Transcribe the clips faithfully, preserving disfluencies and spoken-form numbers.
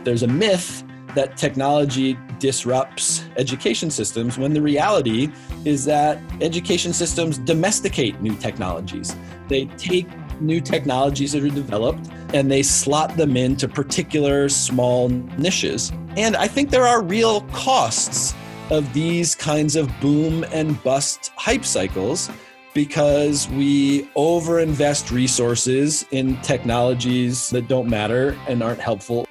There's a myth that technology disrupts education systems when the reality is that education systems domesticate new technologies. They take new technologies that are developed and they slot them into particular small niches. And I think there are real costs of these kinds of boom and bust hype cycles because we overinvest resources in technologies that don't matter and aren't helpful.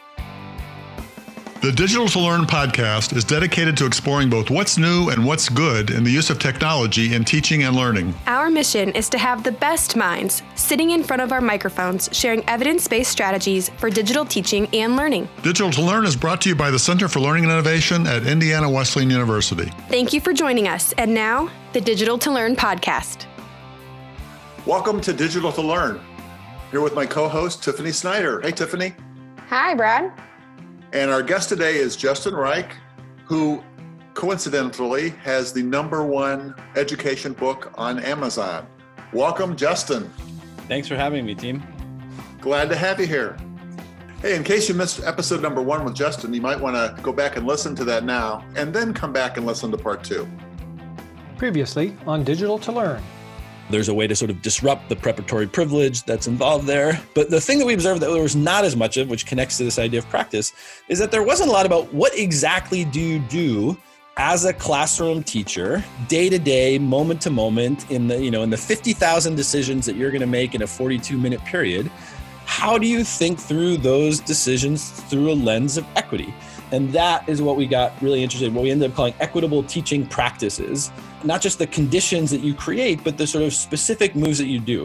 The Digital to Learn podcast is dedicated to exploring both what's new and what's good in the use of technology in teaching and learning. Our mission is to have the best minds sitting in front of our microphones, sharing evidence-based strategies for digital teaching and learning. Digital to Learn is brought to you by the Center for Learning and Innovation at Indiana Wesleyan University. Thank you for joining us. And now, the Digital to Learn podcast. Welcome to Digital to Learn. Here with my co-host, Tiffany Snyder. Hey, Tiffany. Hi, Brad. And our guest today is Justin Reich, who coincidentally has the number one education book on Amazon. Welcome, Justin. Thanks for having me, team. Glad to have you here. Hey, in case you missed episode number one with Justin, you might want to go back and listen to that now, and then come back and listen to part two. Previously on Digital to Learn. There's a way to sort of disrupt the preparatory privilege that's involved there. But the thing that we observed that there was not as much of, which connects to this idea of practice, is that there wasn't a lot about what exactly do you do as a classroom teacher, day to day, moment to moment, in the, you know, in the fifty thousand decisions that you're going to make in a forty-two minute period. How do you think through those decisions through a lens of equity? And that is what we got really interested in, what we ended up calling equitable teaching practices. Not just the conditions that you create, but the sort of specific moves that you do.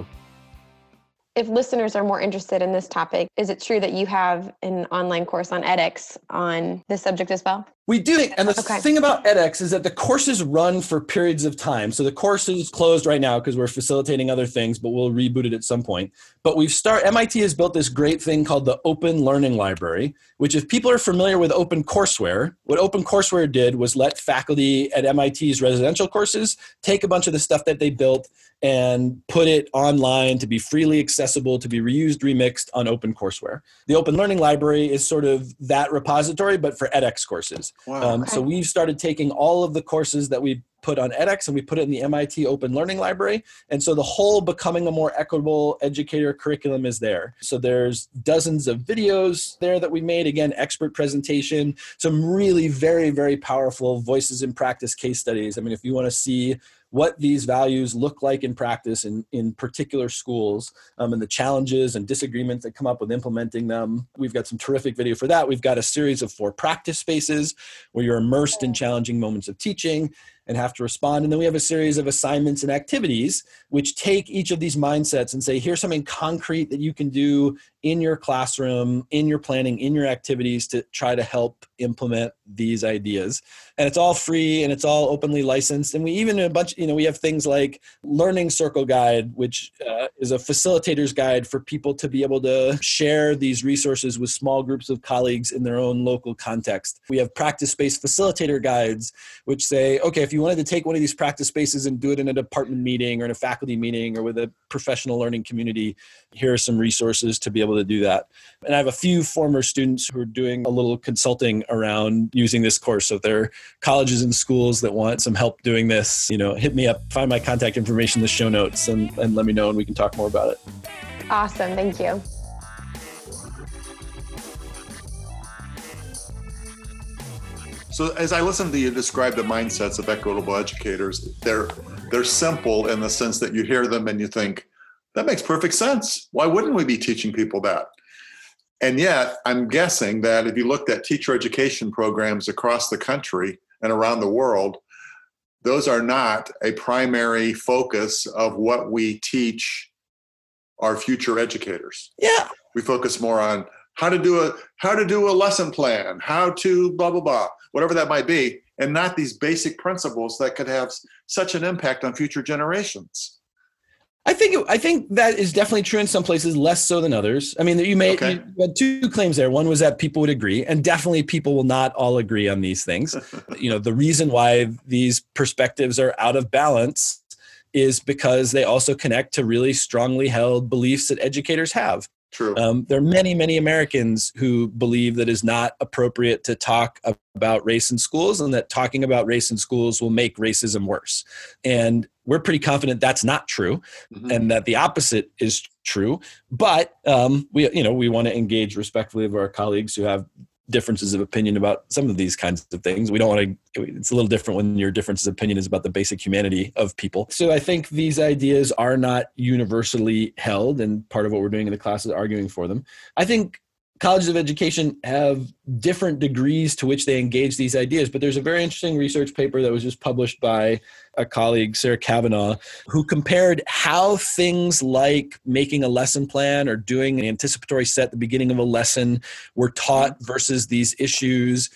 If listeners are more interested in this topic, is it true that you have an online course on edX on this subject as well? We do. And the okay. thing about edX is that the courses run for periods of time. So the course is closed right now because we're facilitating other things, but we'll reboot it at some point. But we've start M I T has built this great thing called the Open Learning Library, which if people are familiar with OpenCourseWare, what OpenCourseWare did was let faculty at M I T's residential courses take a bunch of the stuff that they built and put it online to be freely accessible, to be reused, remixed on OpenCourseWare. The Open Learning Library is sort of that repository, but for edX courses. Wow. Um, okay. So we've started taking all of the courses that we put on edX and we put it in the M I T Open Learning Library. And so the whole Becoming a More Equitable Educator curriculum is there. So there's dozens of videos there that we made. Again, expert presentation, some really very, very powerful voices in practice case studies. I mean, if you want to see what these values look like in practice in, in particular schools um, and the challenges and disagreements that come up with implementing them. We've got some terrific video for that. We've got a series of four practice spaces where you're immersed in challenging moments of teaching and have to respond. And then we have a series of assignments and activities which take each of these mindsets and say, here's something concrete that you can do in your classroom, in your planning, in your activities to try to help implement these ideas. And it's all free and it's all openly licensed. And we even a bunch, you know, we have things like Learning Circle Guide, which uh, is a facilitator's guide for people to be able to share these resources with small groups of colleagues in their own local context. We have practice space facilitator guides, which say, okay, if you wanted to take one of these practice spaces and do it in a department meeting or in a faculty meeting or with a professional learning community, here are some resources to be able to do that. And I have a few former students who are doing a little consulting around using this course. So if there are colleges and schools that want some help doing this, you know, hit me up, find my contact information in the show notes and, and let me know and we can talk more about it. Awesome. Thank you. So as I listen to you describe the mindsets of equitable educators, they're they're simple in the sense that you hear them and you think, that makes perfect sense. Why wouldn't we be teaching people that? And yet, I'm guessing that if you looked at teacher education programs across the country and around the world, those are not a primary focus of what we teach our future educators. Yeah. We focus more on how to do a how to do a lesson plan, how to blah, blah, blah, whatever that might be, and not these basic principles that could have such an impact on future generations. I think it, I think that is definitely true in some places, less so than others. I mean, you made Okay. you had two claims there. One was that people would agree, and definitely people will not all agree on these things. You know, the reason why these perspectives are out of balance is because they also connect to really strongly held beliefs that educators have. True. Um, there are many, many Americans who believe that it's not appropriate to talk about race in schools, and that talking about race in schools will make racism worse. And we're pretty confident that's not true, mm-hmm. and that the opposite is true. But um, we, you know, we want to engage respectfully of our colleagues who have differences of opinion about some of these kinds of things. We don't want to, it's a little different when your difference of opinion is about the basic humanity of people. So I think these ideas are not universally held, and part of what we're doing in the class is arguing for them. I think colleges of education have different degrees to which they engage these ideas, but there's a very interesting research paper that was just published by a colleague, Sarah Kavanaugh, who compared how things like making a lesson plan or doing an anticipatory set at the beginning of a lesson were taught versus these issues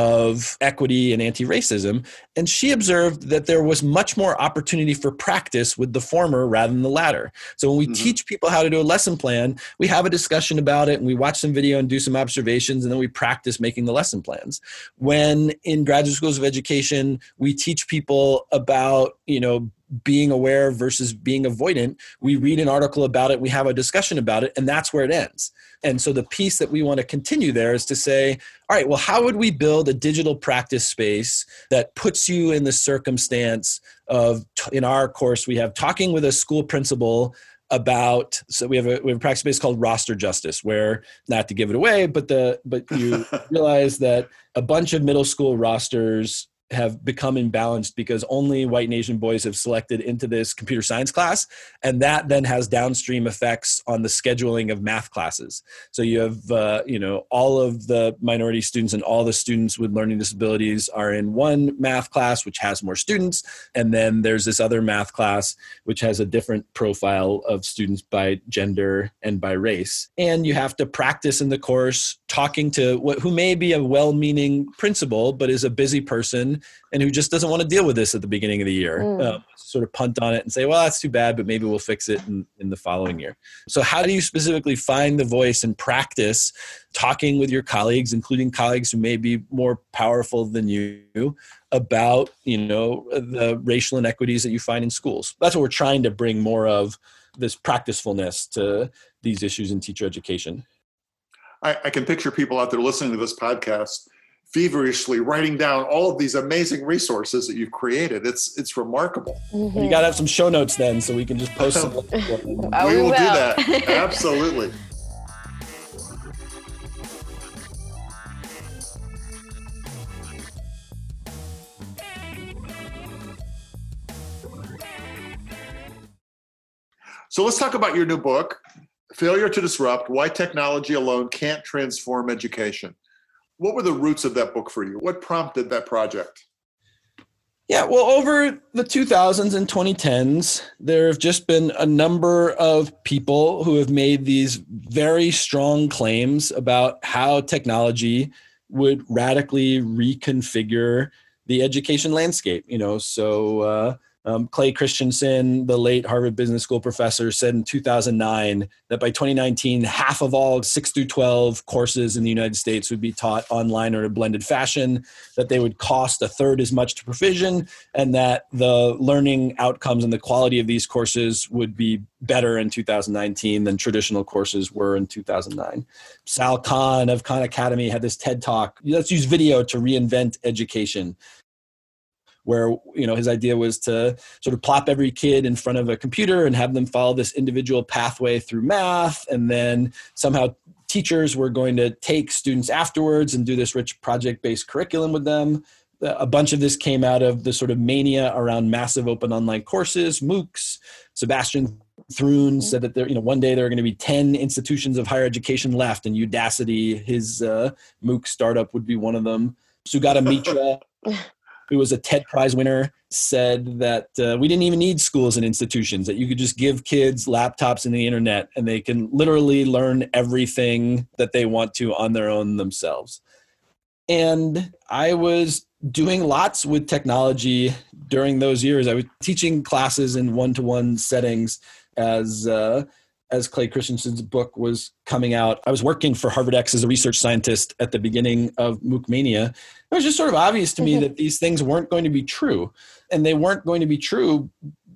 of equity and anti-racism. And she observed that there was much more opportunity for practice with the former rather than the latter. So when we mm-hmm. teach people how to do a lesson plan, we have a discussion about it and we watch some video and do some observations, and then we practice making the lesson plans. When in graduate schools of education, we teach people about, you know, being aware versus being avoidant, we read an article about it, we have a discussion about it, and that's where it ends. And so the piece that we want to continue there is to say, all right, well, how would we build a digital practice space that puts you in the circumstance of, in our course, we have talking with a school principal about, so we have a, we have a practice space called Roster Justice, where, not to give it away, but the but you realize that a bunch of middle school rosters have become imbalanced because only white and Asian boys have selected into this computer science class. And that then has downstream effects on the scheduling of math classes. So you have, uh, you know, all of the minority students and all the students with learning disabilities are in one math class, which has more students. And then there's this other math class, which has a different profile of students by gender and by race. And you have to practice in the course talking to what, who may be a well-meaning principal, but is a busy person and who just doesn't want to deal with this at the beginning of the year. Mm. Um, sort of punt on it and say, well, that's too bad, but maybe we'll fix it in, in the following year. So how do you specifically find the voice and practice talking with your colleagues, including colleagues who may be more powerful than you, about, you know, the racial inequities that you find in schools? That's what we're trying to bring more of, this practicefulness to these issues in teacher education. I, I can picture people out there listening to this podcast feverishly writing down all of these amazing resources that you've created. It's it's remarkable. Mm-hmm. You got to have some show notes then, so we can just post some. Oh, we will, will do that. Absolutely. So let's talk about your new book, Failure to Disrupt: Why Technology Alone Can't Transform Education. What were the roots of that book for you? What prompted that project? Yeah, well, over the two thousands and twenty tens, there have just been a number of people who have made these very strong claims about how technology would radically reconfigure the education landscape. You know, so uh, um, Clay Christensen, the late Harvard Business School professor, said in two thousand nine that by twenty nineteen, half of all six through twelve courses in the United States would be taught online or in a blended fashion, that they would cost a third as much to provision, and that the learning outcomes and the quality of these courses would be better in two thousand nineteen than traditional courses were in two thousand nine. Sal Khan of Khan Academy had this TED Talk, let's use video to reinvent education, where, you know, his idea was to sort of plop every kid in front of a computer and have them follow this individual pathway through math. And then somehow teachers were going to take students afterwards and do this rich project-based curriculum with them. A bunch of this came out of the sort of mania around massive open online courses, MOOCs. Sebastian Thrun said that there, you know, one day there are going to be ten institutions of higher education left, and Udacity, his uh, MOOC startup, would be one of them. Sugata Mitra, who was a TED Prize winner, said that uh, we didn't even need schools and institutions, that you could just give kids laptops and the internet and they can literally learn everything that they want to on their own themselves. And I was doing lots with technology during those years. I was teaching classes in one-to-one settings as uh, as Clay Christensen's book was coming out. I was working for Harvard X as a research scientist at the beginning of MOOC Mania. It was just sort of obvious to me mm-hmm. that these things weren't going to be true. And they weren't going to be true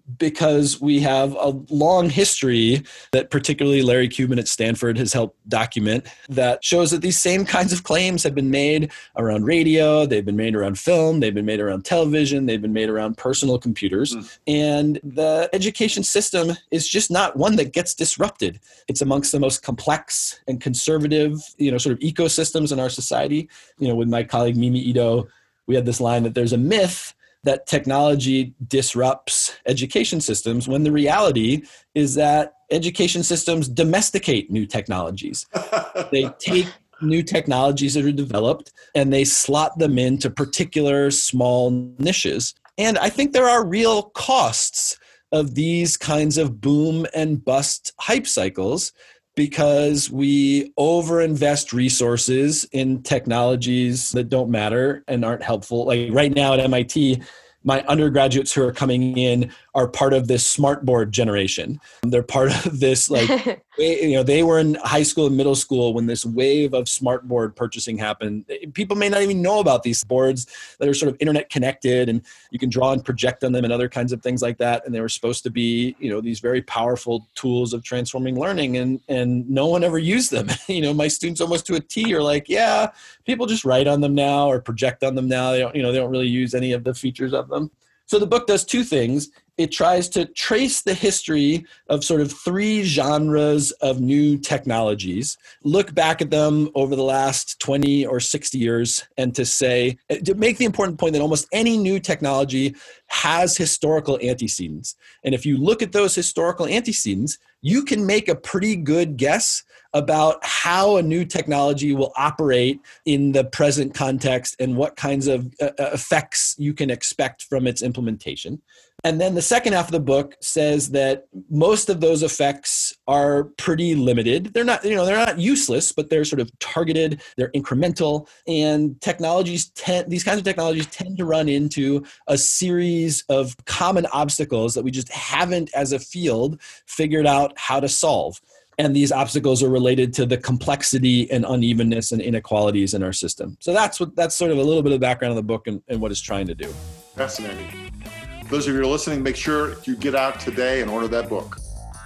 because we have a long history that particularly Larry Cuban at Stanford has helped document that shows that these same kinds of claims have been made around radio, they've been made around film, they've been made around television, they've been made around personal computers. Mm. And the education system is just not one that gets disrupted. It's amongst the most complex and conservative, you know, sort of ecosystems in our society. You know, with my colleague Mimi Ito, we had this line that there's a myth that technology disrupts education systems, when the reality is that education systems domesticate new technologies. They take new technologies that are developed and they slot them into particular small niches. And I think there are real costs of these kinds of boom and bust hype cycles, because we overinvest resources in technologies that don't matter and aren't helpful. Like right now at M I T, my undergraduates who are coming in are part of this smartboard generation. They're part of this, like, you know, they were in high school and middle school when this wave of smartboard purchasing happened. People may not even know about these boards that are sort of internet connected and you can draw and project on them and other kinds of things like that. And they were supposed to be, you know, these very powerful tools of transforming learning, and, and no one ever used them. You know, my students almost to a T are like, yeah, people just write on them now or project on them now. They don't, you know, they don't really use any of the features of them. So the book does two things. It tries to trace the history of sort of three genres of new technologies, look back at them over the last twenty or sixty years, and to say, to make the important point that almost any new technology has historical antecedents. And if you look at those historical antecedents, you can make a pretty good guess about how a new technology will operate in the present context and what kinds of uh, effects you can expect from its implementation. And then the second half of the book says that most of those effects are pretty limited. They're not, you know, they're not useless, but they're sort of targeted, they're incremental, and technologies tend, these kinds of technologies tend to run into a series of common obstacles that we just haven't, as a field, figured out how to solve. And these obstacles are related to the complexity and unevenness and inequalities in our system. So that's what that's sort of a little bit of the background of the book and, and what it's trying to do. Fascinating. Those of you who are listening, make sure you get out today and order that book.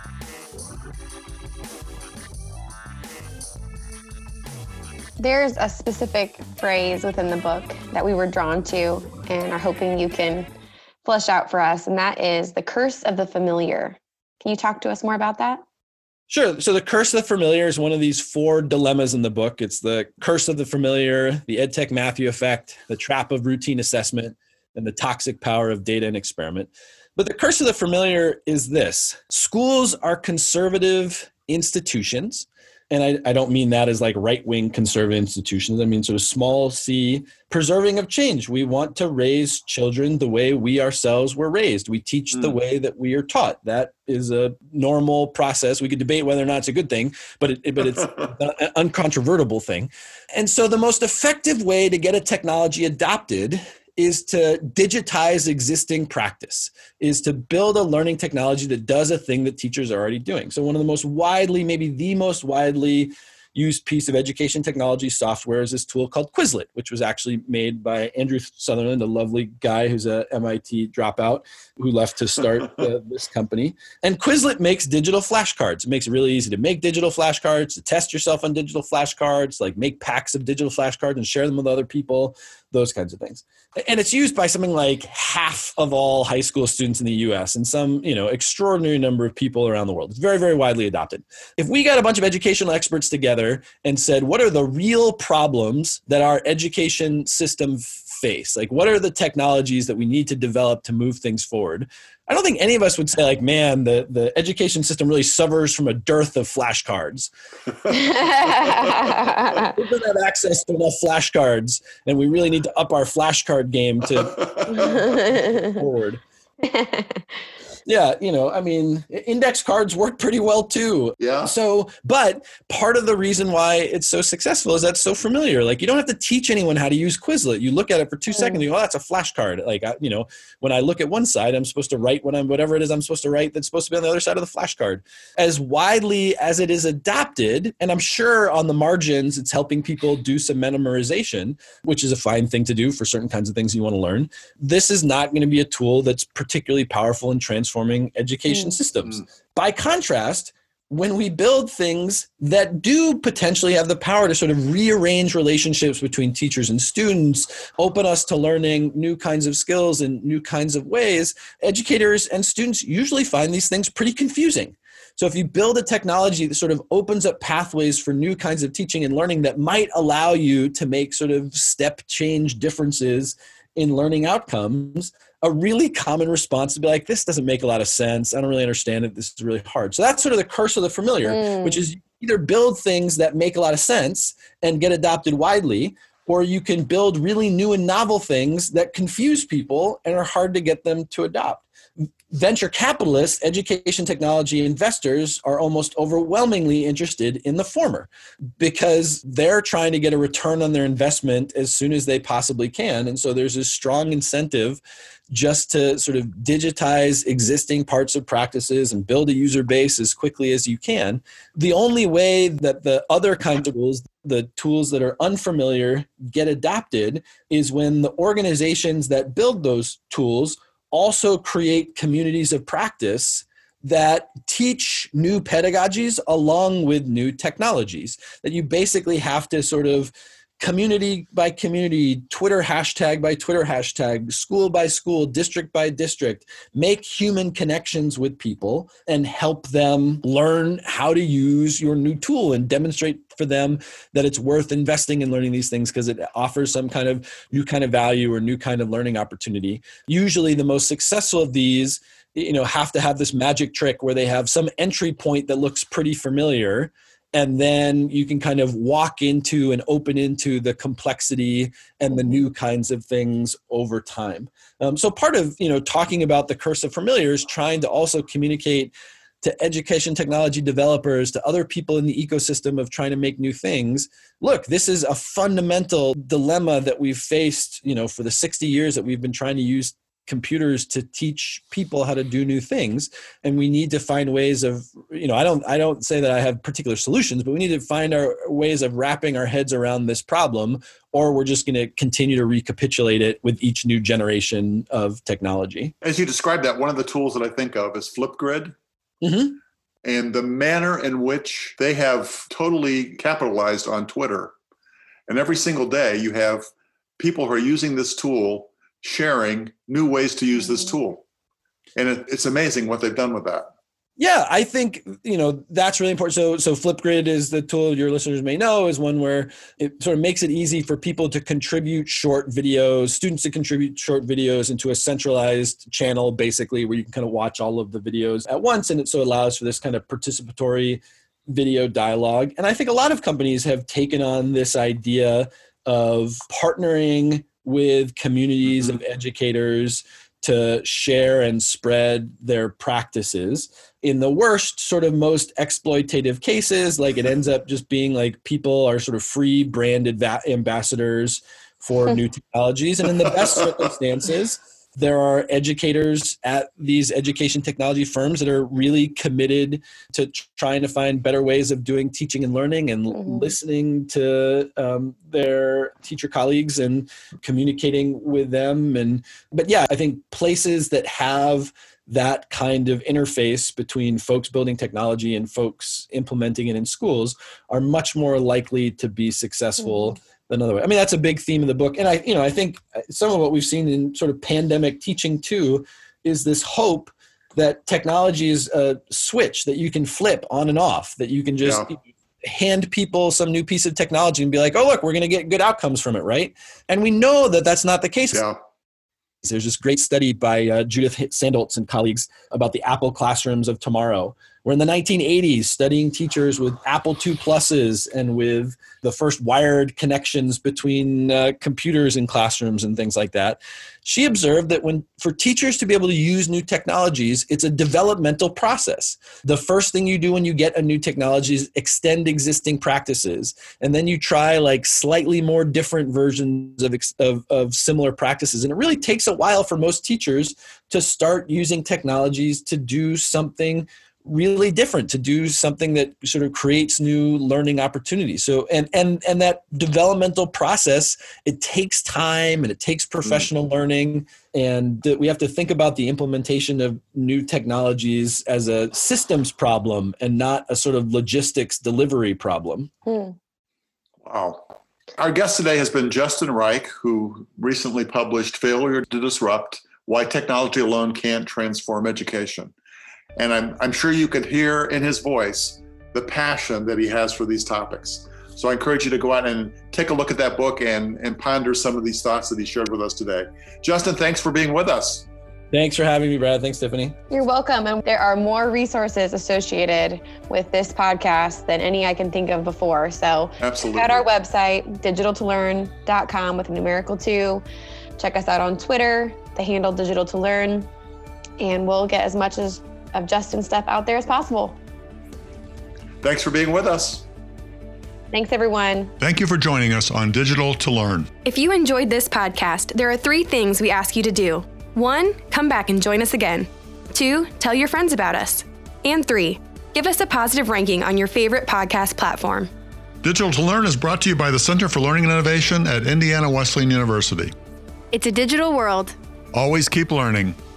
There's a specific phrase within the book that we were drawn to and are hoping you can flesh out for us, and that is the curse of the familiar. Can you talk to us more about that? Sure. So the curse of the familiar is one of these four dilemmas in the book. It's the curse of the familiar, the EdTech Matthew effect, the trap of routine assessment, and the toxic power of data and experiment. But the curse of the familiar is this: schools are conservative institutions. And I, I don't mean that as like right-wing conservative institutions. I mean sort of small c, preserving of change. We want to raise children the way we ourselves were raised. We teach mm. the way that we are taught. That is a normal process. We could debate whether or not it's a good thing, but it, but it's an uncontrovertible thing. And so the most effective way to get a technology adopted is to digitize existing practice, is to build a learning technology that does a thing that teachers are already doing. So one of the most widely, maybe the most widely used piece of education technology software is this tool called Quizlet, which was actually made by Andrew Sutherland, a lovely guy who's a M I T dropout who left to start uh, this company. And Quizlet makes digital flashcards. It makes it really easy to make digital flashcards, to test yourself on digital flashcards, like make packs of digital flashcards and share them with other people, those kinds of things. And it's used by something like half of all high school students in the U S and some, you know, extraordinary number of people around the world. It's very, very widely adopted. If we got a bunch of educational experts together and said, what are the real problems that our education system face? Like, what are the technologies that we need to develop to move things forward? I don't think any of us would say, like, man, the, the education system really suffers from a dearth of flashcards. We don't have access to enough flashcards, and we really need to up our flashcard game to forward. Yeah, you know, I mean, index cards work pretty well too. Yeah. So, but part of the reason why it's so successful is that's so familiar. Like, you don't have to teach anyone how to use Quizlet. You look at it for two mm. seconds, and you go, oh, that's a flashcard. Like, I, you know, when I look at one side, I'm supposed to write what I'm, whatever it is I'm supposed to write that's supposed to be on the other side of the flashcard. As widely as it is adopted, and I'm sure on the margins, it's helping people do some memorization, which is a fine thing to do for certain kinds of things you want to learn. This is not going to be a tool that's particularly powerful in transforming transforming education Mm. systems. Mm. By contrast, when we build things that do potentially have the power to sort of rearrange relationships between teachers and students, open us to learning new kinds of skills in new kinds of ways, educators and students usually find these things pretty confusing. So if you build a technology that sort of opens up pathways for new kinds of teaching and learning that might allow you to make sort of step change differences in learning outcomes, a really common response to be like, this doesn't make a lot of sense. I don't really understand it. This is really hard. So that's sort of the curse of the familiar, Mm. which is you either build things that make a lot of sense and get adopted widely, or you can build really new and novel things that confuse people and are hard to get them to adopt. Venture capitalists, education technology investors are almost overwhelmingly interested in the former because they're trying to get a return on their investment as soon as they possibly can. And so there's a strong incentive just to sort of digitize existing parts of practices and build a user base as quickly as you can. The only way that the other kinds of tools, the tools that are unfamiliar, get adopted is when the organizations that build those tools also create communities of practice that teach new pedagogies along with new technologies. That you basically have to sort of community by community, Twitter hashtag by Twitter hashtag, school by school, district by district, make human connections with people and help them learn how to use your new tool and demonstrate for them that it's worth investing in learning these things because it offers some kind of new kind of value or new kind of learning opportunity. Usually the most successful of these, you know, have to have this magic trick where they have some entry point that looks pretty familiar. And then you can kind of walk into and open into the complexity and the new kinds of things over time. Um, so part of, you know, talking about the curse of familiar is trying to also communicate to education technology developers, to other people in the ecosystem of trying to make new things. Look, this is a fundamental dilemma that we've faced, you know, for the sixty years that we've been trying to use computers to teach people how to do new things. And we need to find ways of, you know, I don't, I don't say that I have particular solutions, but we need to find our ways of wrapping our heads around this problem, or we're just going to continue to recapitulate it with each new generation of technology. As you described that, one of the tools that I think of is Flipgrid. Mm-hmm. And the manner in which they have totally capitalized on Twitter. And every single day you have people who are using this tool sharing new ways to use this tool. And it, it's amazing what they've done with that. Yeah, I think, you know, that's really important. So, so Flipgrid is the tool your listeners may know is one where it sort of makes it easy for people to contribute short videos, students to contribute short videos into a centralized channel, basically, where you can kind of watch all of the videos at once. And it so allows for this kind of participatory video dialogue. And I think a lot of companies have taken on this idea of partnering with communities mm-hmm. of educators to share and spread their practices. In the worst, sort of most exploitative cases, like it ends up just being like people are sort of free branded va- ambassadors for new technologies. And in the best circumstances, there are educators at these education technology firms that are really committed to trying to find better ways of doing teaching and learning and mm-hmm. listening to um, their teacher colleagues and communicating with them. And but yeah, I think places that have that kind of interface between folks building technology and folks implementing it in schools are much more likely to be successful mm-hmm. than other way. I mean, that's a big theme of the book. And I, you know, I think some of what we've seen in sort of pandemic teaching too is this hope that technology is a switch that you can flip on and off, that you can just yeah. hand people some new piece of technology and be like, oh, look, we're going to get good outcomes from it, right? And we know that that's not the case. Yeah. There's this great study by uh, Judith Sandholtz and colleagues about the Apple classrooms of tomorrow, where in the nineteen eighties, studying teachers with Apple two pluses and with the first wired connections between uh, computers in classrooms and things like that, she observed that when for teachers to be able to use new technologies, it's a developmental process. The first thing you do when you get a new technology is extend existing practices. And then you try like slightly more different versions of, of, of similar practices. And it really takes a while for most teachers to start using technologies to do something really different, to do something that sort of creates new learning opportunities. So, and and and that developmental process, it takes time and it takes professional mm. learning, and that we have to think about the implementation of new technologies as a systems problem and not a sort of logistics delivery problem. Mm. Wow. Our guest today has been Justin Reich, who recently published Failure to Disrupt: Why Technology Alone Can't Transform Education. And I'm, I'm sure you could hear in his voice the passion that he has for these topics. So I encourage you to go out and take a look at that book and, and ponder some of these thoughts that he shared with us today. Justin, thanks for being with us. Thanks for having me, Brad. Thanks, Tiffany. You're welcome. And there are more resources associated with this podcast than any I can think of before. So Absolutely. Check out our website, digital to learn dot com with a numerical two. Check us out on Twitter, the handle Digital to Learn, and we'll get as much as of Justin's stuff out there as possible. Thanks for being with us. Thanks, everyone. Thank you for joining us on Digital to Learn. If you enjoyed this podcast, there are three things we ask you to do. One, come back and join us again. Two, tell your friends about us. And three, give us a positive ranking on your favorite podcast platform. Digital to Learn is brought to you by the Center for Learning and Innovation at Indiana Wesleyan University. It's a digital world. Always keep learning.